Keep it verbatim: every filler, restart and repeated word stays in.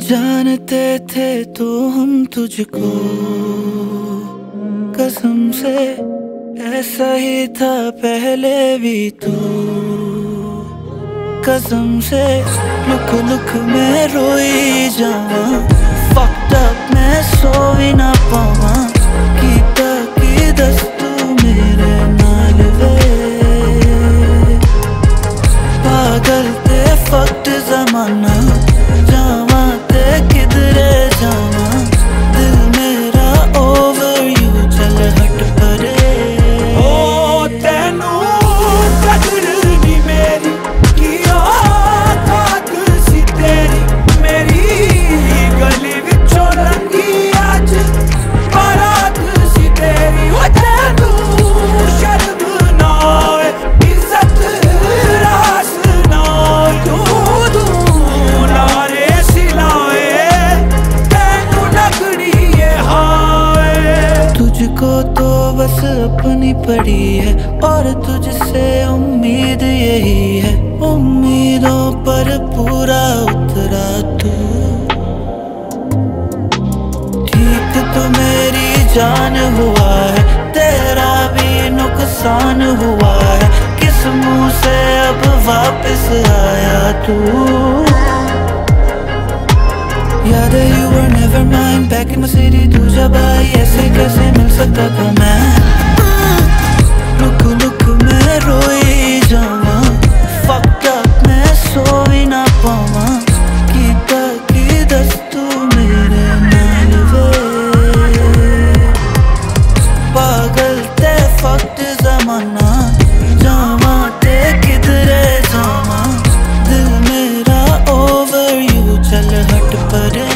जानते थे तो हम तुझको कसम से, ऐसा ही था पहले भी तो कसम से। लुक लुक मैं रोई जावा, fucked up मैं सो भी ना पावा, कीता की दस तू मेरे नाल वे। पागल ते fucked ज़माना, जावा ते किधरे जावा, दिल मेरा over you चल हट परे। ओ तेनू कदर नी मेरी, किया ताक सी तेरी, मेरी गली विचों लंघी अज बारात सी तेरी। ओ तेनू शर्म ना आवे, इज्जत रास ना तू तू नारे सिलाए, तेनू लगड़ी ये हावे। तुझको तो बस अपनी पड़ी है और तुझसे उम्मीद यही है, उम्मीदों पर पूरा उतरा तू। ठीक तो मेरी जान हुआ है, तेरा भी नुकसान हुआ है, किस मुंह से अब वापस आया तू। याद है you were never mine, back in my city तू जब आई, ऐसे कैसे मिल सकता था मैं। लुक लुक मैं रोई जावा, fucked up मैं सो भी ना पावा, कीता की दस तू मेरे नाल वे। पागल ते fucked ज़माना, जावा ते किधरे जावा, दिल मेरा over you चल हट परे।